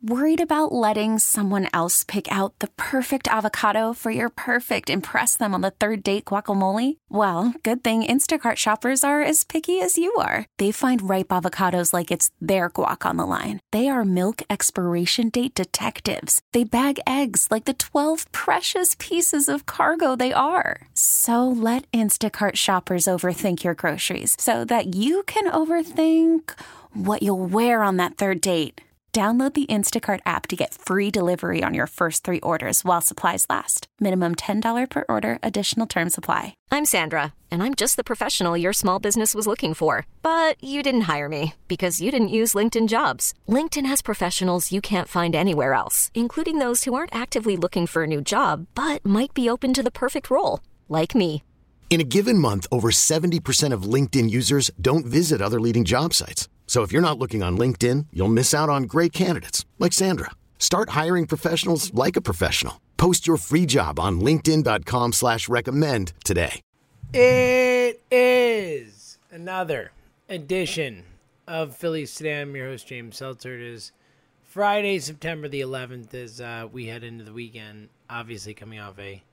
Worried about letting someone else pick out the perfect avocado for your perfect impress them on the third date guacamole? Well, good thing Instacart shoppers are as picky as you are. They find ripe avocados like it's their guac on the line. They are milk expiration date detectives. They bag eggs like the 12 precious pieces of cargo they are. So let Instacart shoppers overthink your groceries so that you can overthink what you'll wear on that third date. Download the Instacart app to get free delivery on your first 3 orders while supplies last. Minimum $10 per order. Additional terms apply. I'm Sandra, and I'm just the professional your small business was looking for. But you didn't hire me because you didn't use LinkedIn Jobs. LinkedIn has professionals you can't find anywhere else, including those who aren't actively looking for a new job, but might be open to the perfect role, like me. In a given month, over 70% of LinkedIn users don't visit other leading job sites. So if you're not looking on LinkedIn, you'll miss out on great candidates like Sandra. Start hiring professionals like a professional. Post your free job on linkedin.com/recommend today. It is another edition of Phillies Today. I'm your host, James Seltzer. It is Friday, September the 11th as we head into the weekend, obviously coming off a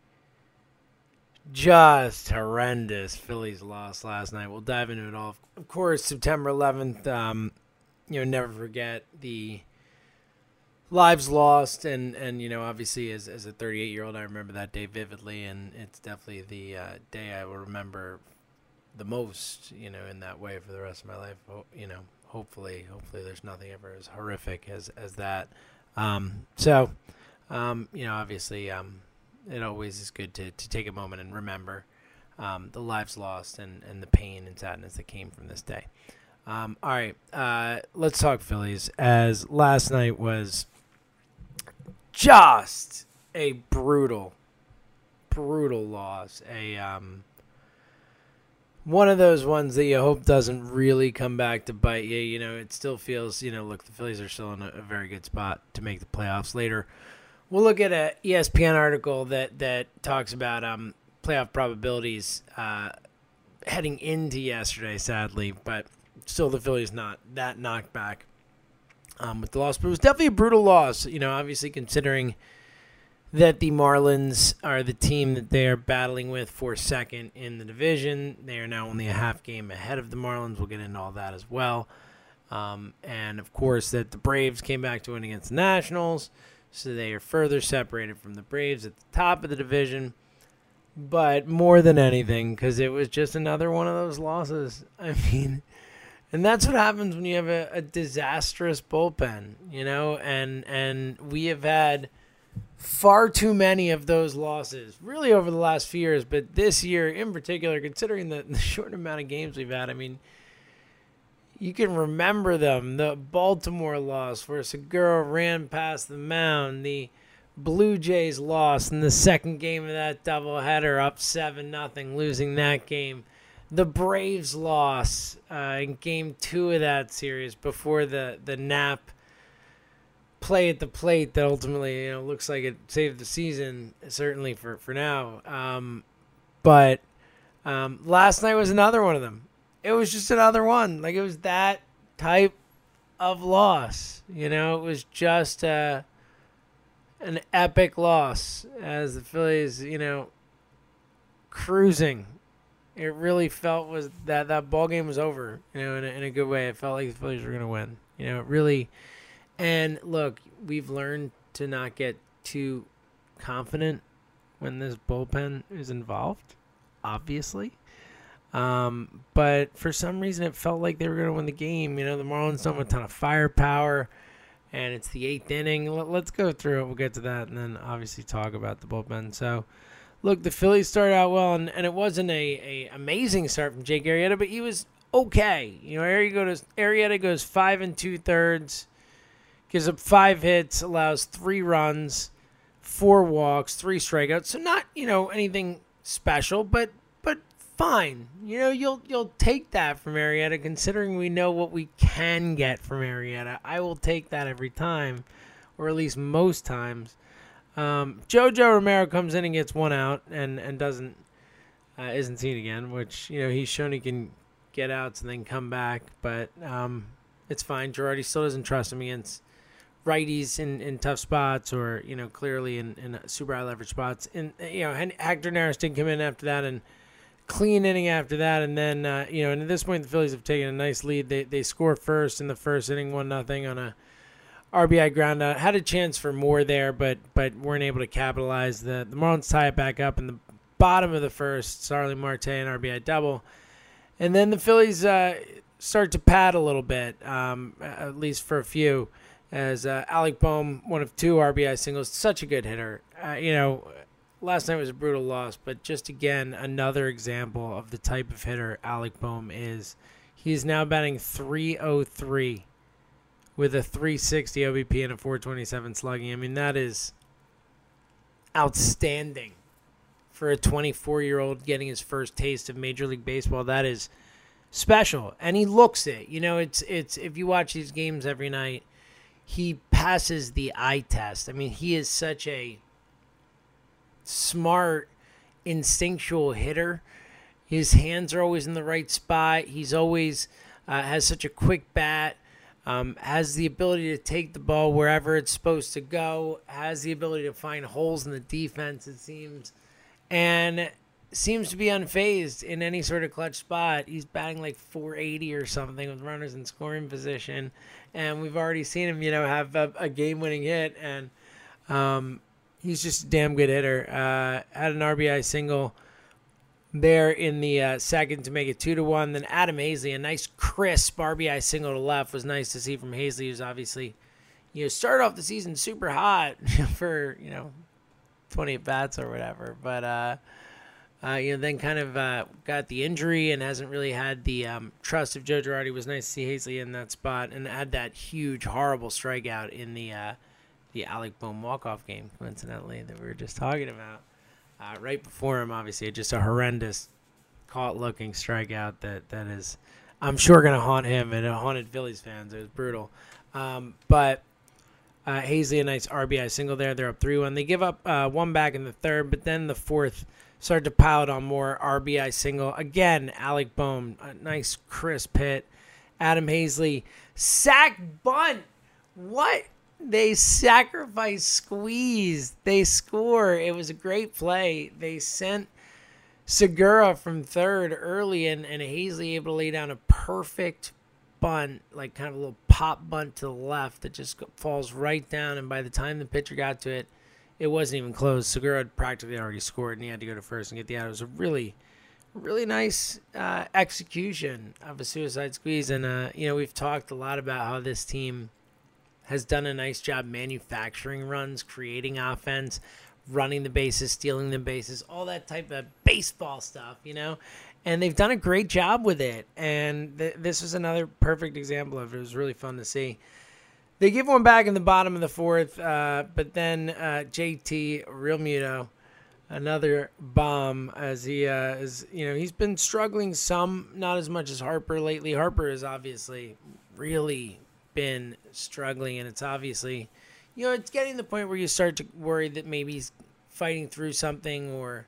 just horrendous Phillies loss last night. We'll dive into it all. Of course, September 11th, never forget the lives lost. And obviously as a 38-year-old, I remember that day vividly. And it's definitely the day I will remember the most, in that way for the rest of my life. Hopefully there's nothing ever as horrific as that. Obviously, it always is good to take a moment and remember the lives lost and the pain and sadness that came from this day. All right, let's talk Phillies, as last night was just a brutal loss. One of those ones that you hope doesn't really come back to bite you. It still feels, look, the Phillies are still in a very good spot to make the playoffs later. We'll look at an ESPN article that talks about playoff probabilities heading into yesterday, sadly, but still the Phillies not that knocked back with the loss. But it was definitely a brutal loss, obviously considering that the Marlins are the team that they are battling with for second in the division. They are now only a half game ahead of the Marlins. We'll get into all that as well. And, of course, that the Braves came back to win against the Nationals. So they are further separated from the Braves at the top of the division. But more than anything, because it was just another one of those losses. And that's what happens when you have a disastrous bullpen, and we have had far too many of those losses, really over the last few years. But this year in particular, considering the short amount of games we've had, you can remember them. The Baltimore loss where Segura ran past the mound. The Blue Jays loss in the second game of that doubleheader, up 7-0, losing that game. The Braves loss in Game 2 of that series before the Knapp play at the plate that ultimately looks like it saved the season, certainly for now. But last night was another one of them. It was just another one. Like, it was that type of loss. It was just an epic loss as the Phillies, cruising. It really felt was that ball game was over, in a good way. It felt like the Phillies were going to win. It really. And look, we've learned to not get too confident when this bullpen is involved, obviously. But for some reason, it felt like they were going to win the game. The Marlins don't have a ton of firepower, and it's the 8th inning. Let's go through it. We'll get to that, and then obviously talk about the bullpen. So, look, the Phillies started out well, and it wasn't a amazing start from Jake Arrieta, but he was okay. Arrieta goes 5 2/3, gives up 5 hits, allows 3 runs, 4 walks, 3 strikeouts. So not anything special, but fine. You'll take that from Arrieta, considering we know what we can get from Arrieta. I will take that every time, or at least most times. Jojo Romero comes in and gets 1 out and isn't seen again, which he's shown he can get outs and then come back, but it's fine. Girardi still doesn't trust him against righties in tough spots or, clearly in super high leverage spots. And, Hector Neris did come in after that and clean inning after that. And then, and at this point, the Phillies have taken a nice lead. They score first in the first inning, 1-0 on a RBI ground out. Had a chance for more there, but weren't able to capitalize. The Marlins tie it back up in the bottom of the first. Starling Marte, an RBI double. And then the Phillies start to pad a little bit, at least for a few, as Alec Bohm, one of 2 RBI singles, such a good hitter. Last night was a brutal loss, but just again, another example of the type of hitter Alec Bohm is. He's now batting .303 with a .360 OBP and a .427 slugging. I mean, that is outstanding for a 24-year-old getting his first taste of Major League Baseball. That is special, and he looks it. It's if you watch these games every night, he passes the eye test. I mean, he is such a smart, instinctual hitter. His hands are always in the right spot. He's always has such a quick bat, has the ability to take the ball wherever it's supposed to go, has the ability to find holes in the defense, it seems, and seems to be unfazed in any sort of clutch spot. He's batting like .480 or something with runners in scoring position, and we've already seen him, have a game-winning hit, and he's just a damn good hitter. Had an RBI single there in the second to make it 2-1. Then Adam Hazley, a nice crisp RBI single to left, was nice to see from Hazley, who's obviously, started off the season super hot for 20 at bats or whatever, but then kind of got the injury and hasn't really had the trust of Joe Girardi. It was nice to see Hazley in that spot and had that huge, horrible strikeout in the Alec Bohm walk-off game, coincidentally, that we were just talking about. Right before him, obviously, just a horrendous caught-looking strikeout that is, I'm sure, going to haunt him and it haunted Phillies fans. It was brutal. But Hazley, a nice RBI single there. They're up 3-1. They give up one back in the third, but then the fourth started to pile it on more RBI single. Again, Alec Bohm, a nice crisp hit. Adam Hazley, sack bunt. What? They sacrifice squeeze. They score. It was a great play. They sent Segura from third early, and Hazley able to lay down a perfect bunt, like kind of a little pop bunt to the left that just falls right down. And by the time the pitcher got to it, it wasn't even close. Segura had practically already scored, and he had to go to first and get the out. It was a really, really nice execution of a suicide squeeze. And, we've talked a lot about how this team has done a nice job manufacturing runs, creating offense, running the bases, stealing the bases, all that type of baseball stuff, And they've done a great job with it. And this was another perfect example of it. It was really fun to see. They give one back in the bottom of the fourth, but then JT Realmuto, another bomb, as he is, he's been struggling some, not as much as Harper lately. Harper has obviously really been struggling, and it's obviously, it's getting to the point where you start to worry that maybe he's fighting through something or,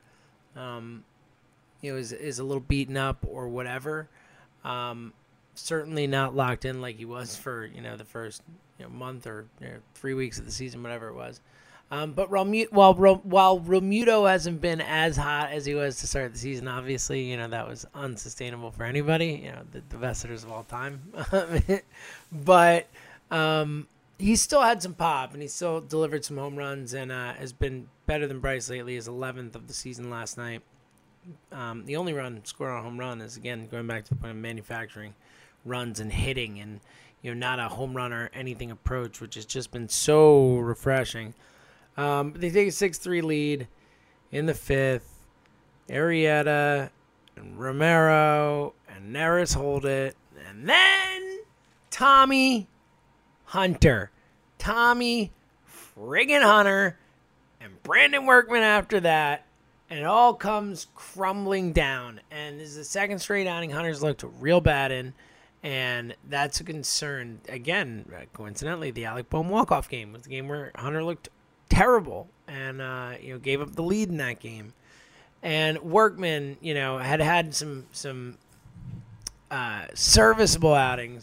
is a little beaten up or whatever. Certainly not locked in like he was for, the first month or 3 weeks of the season, whatever it was. But while Realmuto hasn't been as hot as he was to start the season, obviously, that was unsustainable for anybody, the best hitters of all time. But he still had some pop, and he still delivered some home runs and has been better than Bryce lately. His 11th of the season last night. The only run scored on a home run is, again, going back to the point of manufacturing runs and hitting and, not a home run or anything approach, which has just been so refreshing. They take a 6-3 lead in the fifth. Arrieta and Romero and Neris hold it. And then Tommy Hunter. Tommy friggin' Hunter and Brandon Workman after that. And it all comes crumbling down. And this is the second straight outing Hunter's looked real bad in. And that's a concern. Again, coincidentally, the Alec Bohm walk-off game was the game where Hunter looked terrible and gave up the lead in that game. And Workman, had some serviceable outings.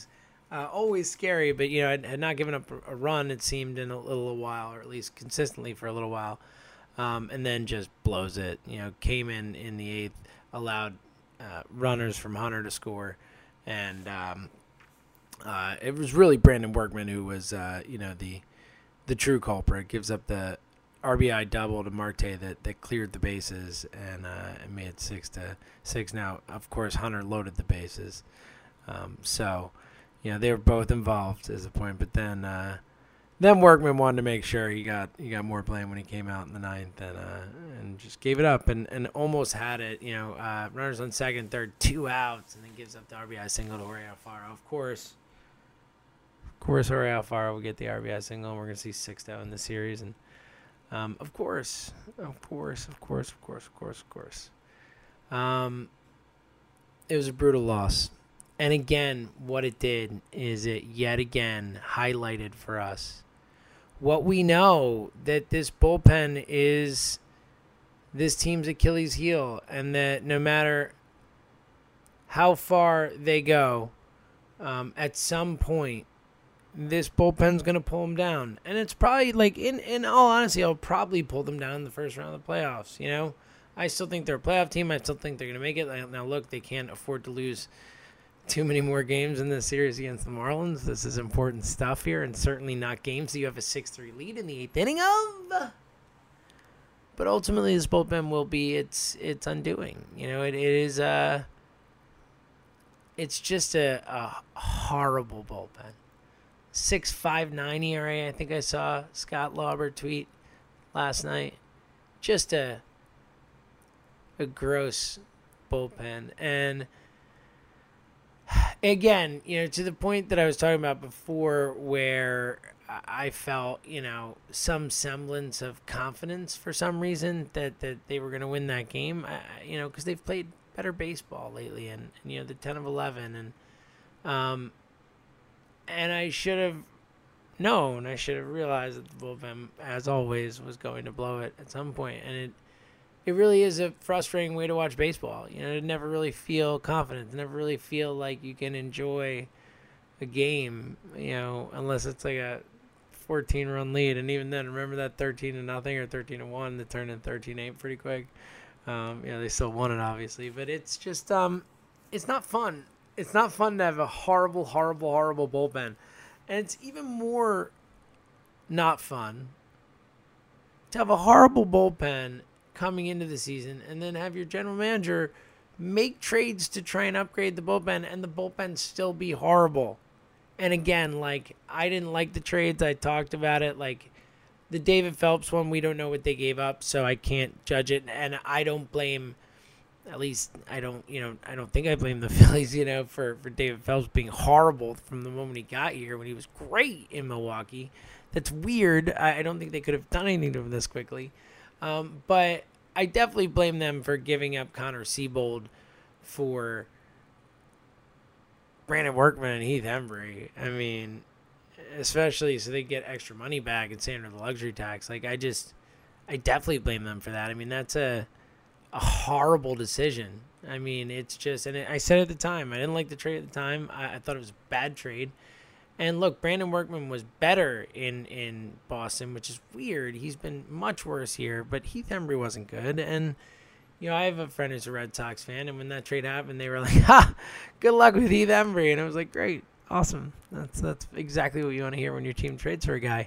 Always scary, but had not given up a run, it seemed, in a little while, or at least consistently for a little while, and then just blows it. Came in the eighth, allowed runners from Hunter to score, and it was really Brandon Workman who was the true culprit. Gives up the RBI double to Marte that cleared the bases and made it 6-6. Now, of course, Hunter loaded the bases, so they were both involved as a point. But then Workman wanted to make sure he got more blame when he came out in the ninth and just gave it up and almost had it. Runners on second, third, 2 outs, and then gives up the RBI single to Jorge Alfaro. Of course, Jorge Alfaro will get the RBI single, and we're gonna see 6-0 in the series. And Of course. It was a brutal loss. And again, what it did is it yet again highlighted for us what we know, that this bullpen is this team's Achilles heel, and that no matter how far they go, at some point, this bullpen's going to pull them down. And it's probably, in all honesty, I'll probably pull them down in the first round of the playoffs, I still think they're a playoff team. I still think they're going to make it. Now, look, they can't afford to lose too many more games in this series against the Marlins. This is important stuff here, and certainly not games that you have a 6-3 lead in the 8th inning of. But ultimately, this bullpen will be its undoing. It is it's just a horrible bullpen. 6.59 ERA. I think I saw Scott Lauber tweet last night. Just a gross bullpen. And again, to the point that I was talking about before, where I felt, some semblance of confidence for some reason that they were going to win that game, because they've played better baseball lately, and the 10 of 11, and I should have known, I should have realized that the bullpen, as always, was going to blow it at some point, and it really is a frustrating way to watch baseball. To never really feel confident, to never really feel like you can enjoy a game, unless it's like a 14-run lead. And even then, remember that 13-0 or 13-1 that turned in 13-8 pretty quick. They still won it, obviously, but it's just it's not fun. It's not fun to have a horrible, horrible, horrible bullpen, and it's even more not fun to have a horrible bullpen coming into the season, and then have your general manager make trades to try and upgrade the bullpen, and the bullpen still be horrible. And again, I didn't like the trades. I talked about it. The David Phelps one, we don't know what they gave up, so I can't judge it. And I don't blame, at least I don't think I blame the Phillies, for David Phelps being horrible from the moment he got here when he was great in Milwaukee. That's weird. I don't think they could have done anything to him this quickly. But I definitely blame them for giving up Connor Siebold for Brandon Workman and Heath Hembree. I mean, especially so they get extra money back and stay under the luxury tax. I definitely blame them for that. I mean, that's a horrible decision. I mean, it's just, and I said at the time, I didn't like the trade at the time. I thought it was a bad trade. And look, Brandon Workman was better in Boston, which is weird. He's been much worse here, but Heath Hembree wasn't good. And, I have a friend who's a Red Sox fan, and when that trade happened, they were like, good luck with Heath Hembree. And I was like, great, awesome. That's exactly what you want to hear when your team trades for a guy.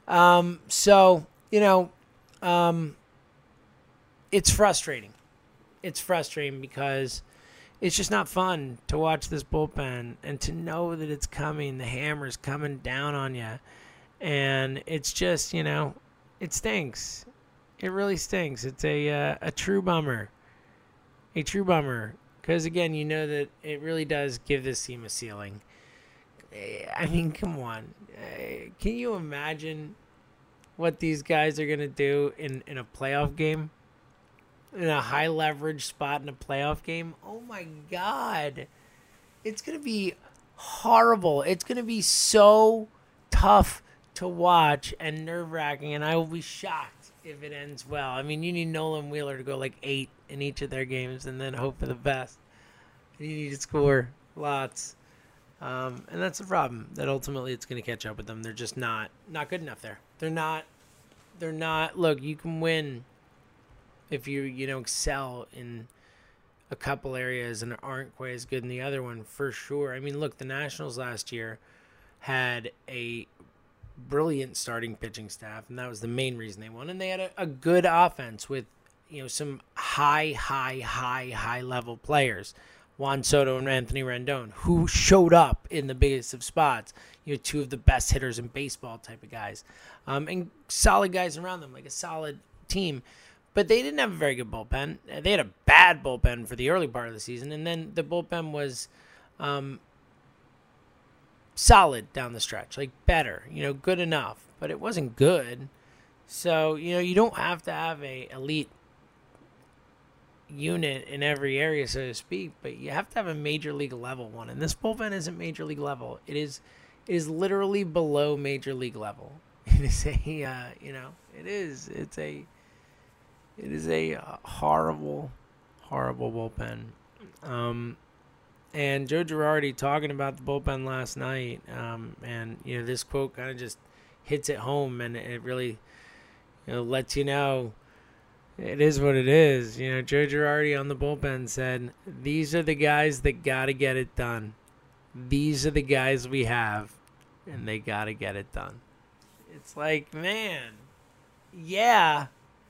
It's frustrating. It's frustrating because it's just not fun to watch this bullpen and to know that it's coming. The hammer's coming down on you. And it's just, it stinks. It really stinks. It's a true bummer. A true bummer. Because, again, that it really does give this team a ceiling. I mean, come on. Can you imagine what these guys are going to do in a playoff game? In a high leverage spot in a playoff game? Oh my God. It's going to be horrible. It's going to be so tough to watch and nerve-wracking, and I will be shocked if it ends well. I mean, you need Nolan Wheeler to go 8 in each of their games and then hope for the best. You need to score lots. And that's the problem, that ultimately it's going to catch up with them. They're just not good enough there. They're not, look, you can win if you excel in a couple areas and aren't quite as good in the other one, for sure. I mean, look, the Nationals last year had a brilliant starting pitching staff, and that was the main reason they won. And they had a good offense with, some high level players. Juan Soto and Anthony Rendon, who showed up in the biggest of spots. Two of the best hitters in baseball type of guys. And solid guys around them, like a solid team. But they didn't have a very good bullpen. They had a bad bullpen for the early part of the season. And then the bullpen was solid down the stretch. Like better, good enough. But it wasn't good. So, you don't have to have a elite unit in every area, so to speak, but you have to have a major league level one, and this bullpen isn't major league level. It is literally below major league level. It is a horrible bullpen. And Joe Girardi talking about the bullpen last night, and this quote kind of just hits it home, and it really lets you know it is what it is. Joe Girardi on the bullpen said, "These are the guys that got to get it done. These are the guys we have, and they got to get it done." It's like, man, yeah.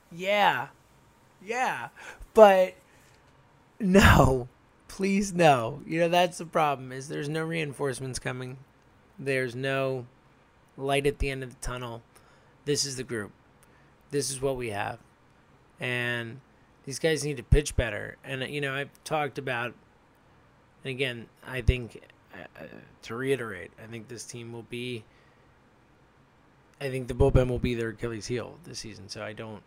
But no, please no. That's the problem, is there's no reinforcements coming. There's no light at the end of the tunnel. This is the group. This is what we have. And these guys need to pitch better. And, I've talked about, and again, I think, to reiterate, I think this team will be, I think the bullpen will be their Achilles heel this season. So I don't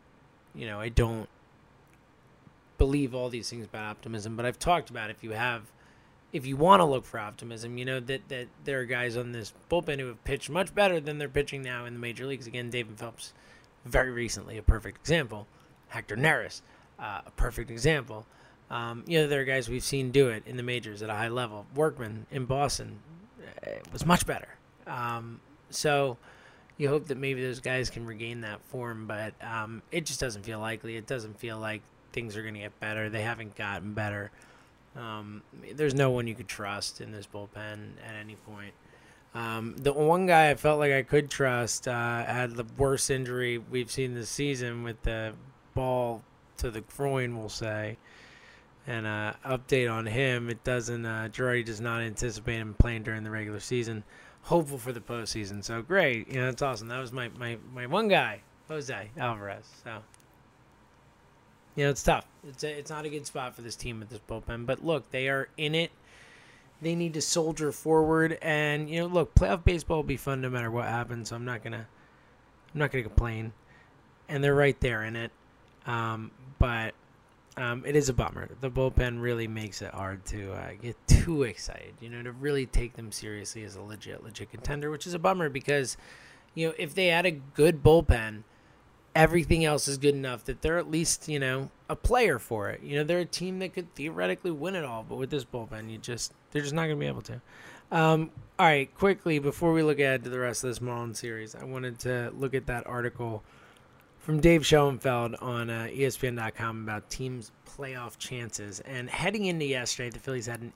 believe all these things about optimism. But I've talked about, if you want to look for optimism, that there are guys on this bullpen who have pitched much better than they're pitching now in the major leagues. Again, David Phelps, very recently, a perfect example. Hector Neris, a perfect example. There are guys we've seen do it in the majors at a high level. Workman in Boston was much better. So you hope that maybe those guys can regain that form, but it just doesn't feel likely. It doesn't feel like things are going to get better. They haven't gotten better. There's no one you could trust in this bullpen at any point. The one guy I felt like I could trust had the worst injury we've seen this season with the ball to the groin, we'll say. And update on him, Girardi does not anticipate him playing during the regular season. Hopeful for the postseason. So great. That's awesome. That was my one guy, Jose Alvarez. So, it's tough. It's not a good spot for this team with this bullpen. But look, they are in it. They need to soldier forward, and look, playoff baseball will be fun no matter what happens. So I'm not gonna complain, and they're right there in it. But it is a bummer. The bullpen really makes it hard to get too excited. To really take them seriously as a legit contender, which is a bummer because, if they had a good bullpen, everything else is good enough that they're at least, a player for it. They're a team that could theoretically win it all, but with this bullpen, they're just not going to be able to. All right, quickly, before we look ahead to the rest of this Marlins series, I wanted to look at that article from Dave Schoenfeld on ESPN.com about teams' playoff chances. And heading into yesterday, the Phillies had an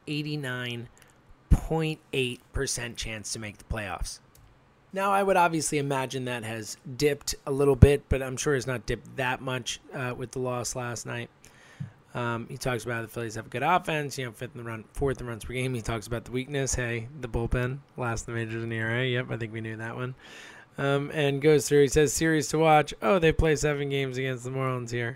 89.8% chance to make the playoffs. Now, I would obviously imagine that has dipped a little bit, but I'm sure it's not dipped that much with the loss last night. He talks about the Phillies have a good offense, fourth in runs per game. He talks about the weakness. Hey, the bullpen, last in the majors in ERA. Yep, I think we knew that one. And goes through, he says, series to watch. Oh, they play 7 games against the Marlins here.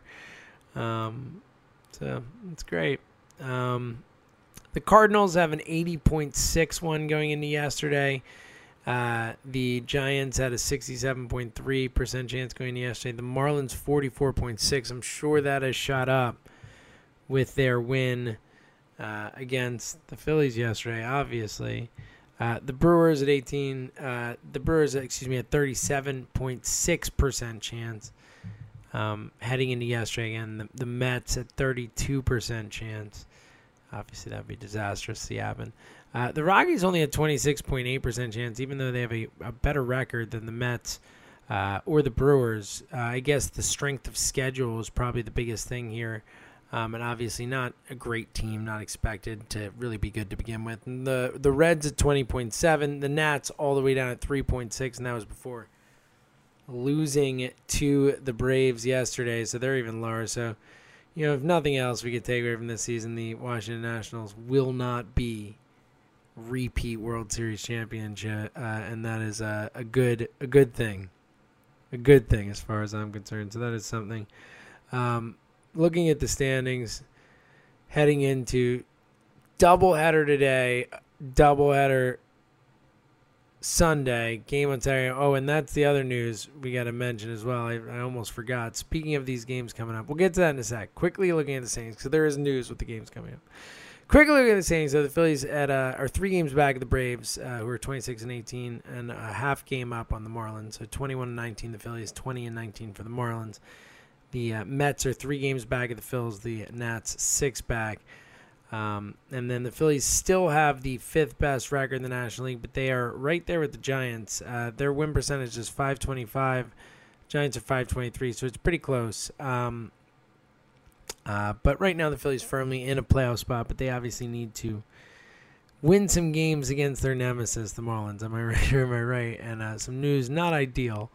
So it's great. The Cardinals have an 80.61 going into yesterday. The Giants had a 67.3% chance going into yesterday. The Marlins 44.6. I'm sure that has shot up with their win against the Phillies yesterday, obviously. The Brewers at 37.6% chance. Heading into yesterday again, the Mets at 32% chance. Obviously, that would be disastrous to happen. The Rockies only had 26.8% chance, even though they have a better record than the Mets or the Brewers. I guess the strength of schedule is probably the biggest thing here. And obviously not a great team, not expected to really be good to begin with. And the Reds at 20.7, the Nats all the way down at 3.6, and that was before losing to the Braves yesterday, so they're even lower. So, if nothing else we could take away from this season, the Washington Nationals will not be repeat World Series championship, and that is a good thing. A good thing as far as I'm concerned. So that is something. Looking at the standings, heading into doubleheader today, doubleheader Sunday, game on Saturday. Oh, and that's the other news we got to mention as well. I almost forgot. Speaking of these games coming up, we'll get to that in a sec. Quickly looking at the standings, because there is news with the games coming up. Quickly looking at the standings, so the Phillies are 3 games back of the Braves, who are 26-18, and a half game up on the Marlins. So 21-19 the Phillies, 20-19 for the Marlins. The Mets are 3 games back of the Phils. The Nats 6 back. And then the Phillies still have the 5th best record in the National League, but they are right there with the Giants. Their win percentage is .525. Giants are .523, so it's pretty close. But right now the Phillies firmly in a playoff spot, but they obviously need to win some games against their nemesis, the Marlins. Am I right or am I right? And some news not ideal.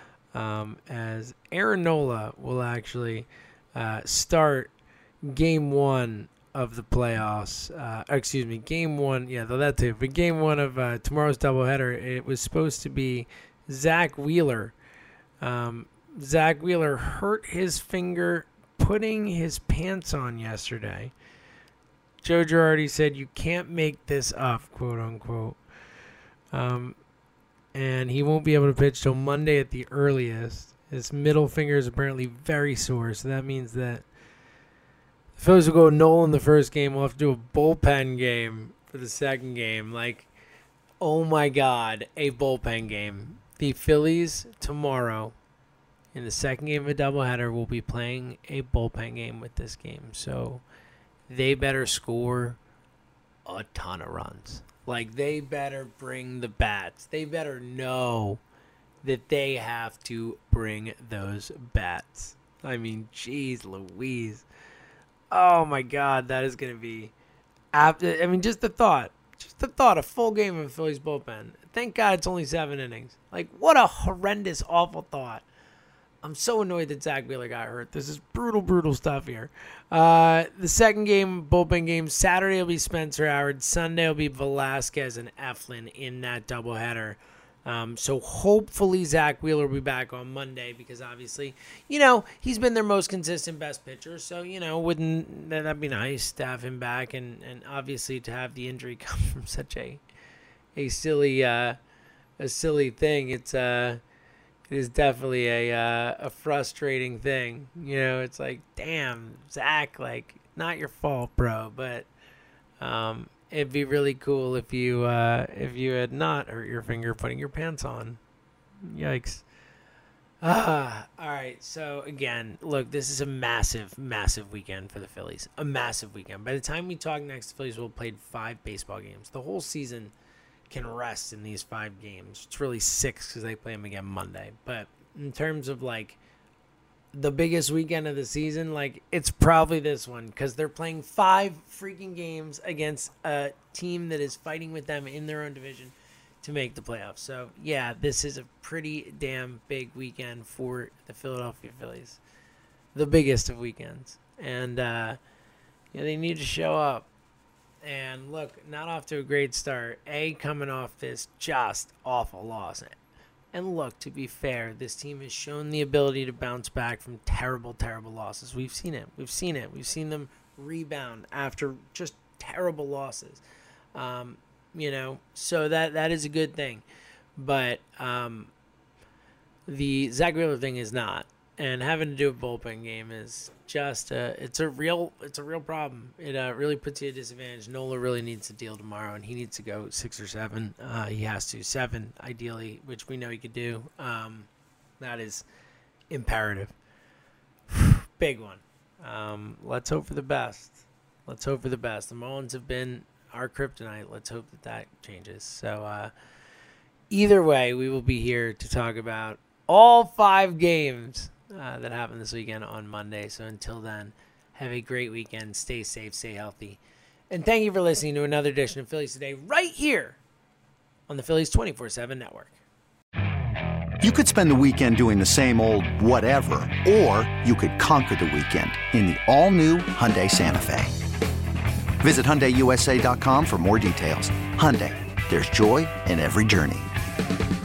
As Aaron Nola will actually start Game 1 of the playoffs. Game 1, yeah, that too. But Game 1 of tomorrow's doubleheader, it was supposed to be Zach Wheeler. Zach Wheeler hurt his finger putting his pants on yesterday. Joe Girardi said, "You can't make this up," quote unquote. And he won't be able to pitch till Monday at the earliest. His middle finger is apparently very sore, so that means that the Phillies will go Nola in the first game. We'll have to do a bullpen game for the second game. Like, oh my God, a bullpen game. The Phillies tomorrow in the second game of a doubleheader will be playing a bullpen game with this game. So they better score a ton of runs. Like, they better bring the bats. They better know that they have to bring those bats. I mean, geez Louise. Oh, my God, that is going to be... just the thought, a full game of Phillies bullpen. Thank God it's only 7 innings. Like, what a horrendous, awful thought. I'm so annoyed that Zach Wheeler got hurt. This is brutal stuff here. The second game, bullpen game, Saturday will be Spencer Howard. Sunday will be Velasquez and Eflin in that doubleheader. So hopefully Zach Wheeler will be back on Monday because obviously, he's been their most consistent best pitcher. So, wouldn't that be nice to have him back and obviously to have the injury come from such a silly thing. It is definitely a frustrating thing. It's like, damn, Zach, like, not your fault, bro. But it'd be really cool if you had not hurt your finger putting your pants on. Yikes. All right. So again, look, this is a massive weekend for the Phillies. A massive weekend. By the time we talk next, the Phillies will have played 5 baseball games. The whole season can rest in these 5 games. It's really 6 because they play them again Monday. But in terms of like the biggest weekend of the season, like it's probably this one because they're playing 5 freaking games against a team that is fighting with them in their own division to make the playoffs. So yeah, this is a pretty damn big weekend for the Philadelphia Phillies, the biggest of weekends, and they need to show up. And look, not off to a great start. Coming off this just awful loss. And look, to be fair, this team has shown the ability to bounce back from terrible losses. We've seen it. We've seen them rebound after just terrible losses. So that is a good thing. But the Zach Wheeler thing is not. And having to do a bullpen game is just it's a real problem. It really puts you at a disadvantage. Nola really needs to deal tomorrow, and he needs to go 6 or 7. He has to 7 ideally, which we know he could do. That is imperative. Big one. Let's hope for the best. The Marlins have been our kryptonite. Let's hope that changes. So either way, we will be here to talk about all 5 games that happened this weekend on Monday. So until then, have a great weekend. Stay safe, stay healthy. And thank you for listening to another edition of Phillies Today right here on the Phillies 24/7 Network. You could spend the weekend doing the same old whatever, or you could conquer the weekend in the all-new Hyundai Santa Fe. Visit HyundaiUSA.com for more details. Hyundai, there's joy in every journey.